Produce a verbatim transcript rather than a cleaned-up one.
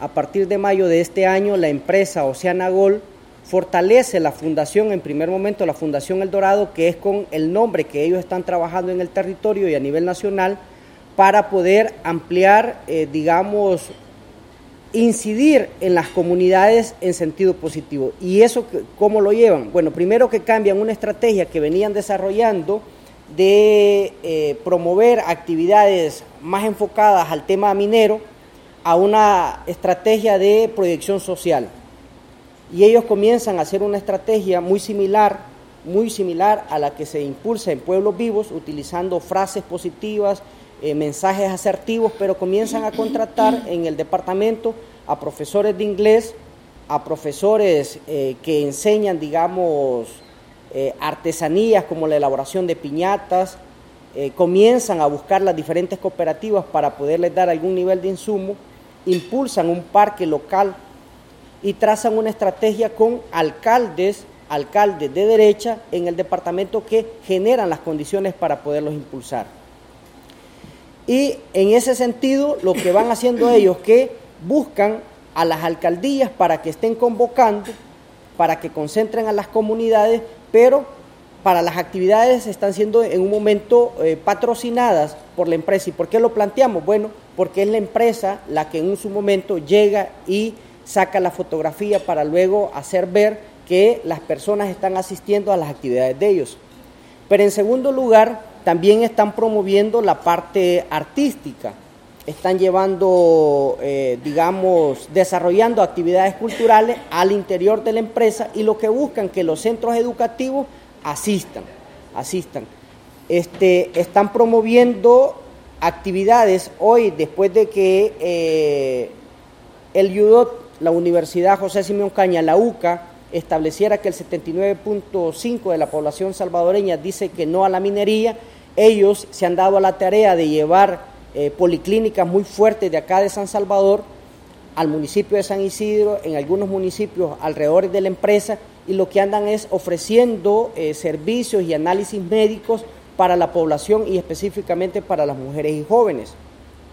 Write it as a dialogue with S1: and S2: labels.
S1: a partir de mayo de este año, la empresa Oceana Gold fortalece la fundación, en primer momento la Fundación El Dorado, que es con el nombre que ellos están trabajando en el territorio y a nivel nacional, para poder ampliar, eh, digamos, incidir en las comunidades en sentido positivo. ¿Y eso cómo lo llevan? Bueno, primero que cambian una estrategia que venían desarrollando de eh, promover actividades más enfocadas al tema minero a una estrategia de proyección social. Y ellos comienzan a hacer una estrategia muy similar, muy similar a la que se impulsa en Pueblos Vivos, utilizando frases positivas, eh, mensajes asertivos, pero comienzan a contratar en el departamento a profesores de inglés, a profesores eh, que enseñan, digamos, eh, artesanías como la elaboración de piñatas, eh, comienzan a buscar las diferentes cooperativas para poderles dar algún nivel de insumo, impulsan un parque local y trazan una estrategia con alcaldes, alcaldes de derecha en el departamento que generan las condiciones para poderlos impulsar. Y en ese sentido, lo que van haciendo ellos que buscan a las alcaldías para que estén convocando, para que concentren a las comunidades, pero para las actividades están siendo en un momento eh, patrocinadas por la empresa. ¿Y por qué lo planteamos? Bueno, porque es la empresa la que en su momento llega y saca la fotografía para luego hacer ver que las personas están asistiendo a las actividades de ellos. Pero en segundo lugar, también están promoviendo la parte artística, están llevando, eh, digamos, desarrollando actividades culturales al interior de la empresa y lo que buscan que los centros educativos asistan, asistan. Este, están promoviendo actividades hoy, después de que eh, el UDOT, la Universidad José Simeón Caña, la U C A, estableciera que el setenta y nueve punto cinco de la población salvadoreña dice que no a la minería. Ellos se han dado a la tarea de llevar eh, policlínicas muy fuertes de acá de San Salvador al municipio de San Isidro, en algunos municipios alrededor de la empresa, y lo que andan es ofreciendo eh, servicios y análisis médicos para la población y específicamente para las mujeres y jóvenes.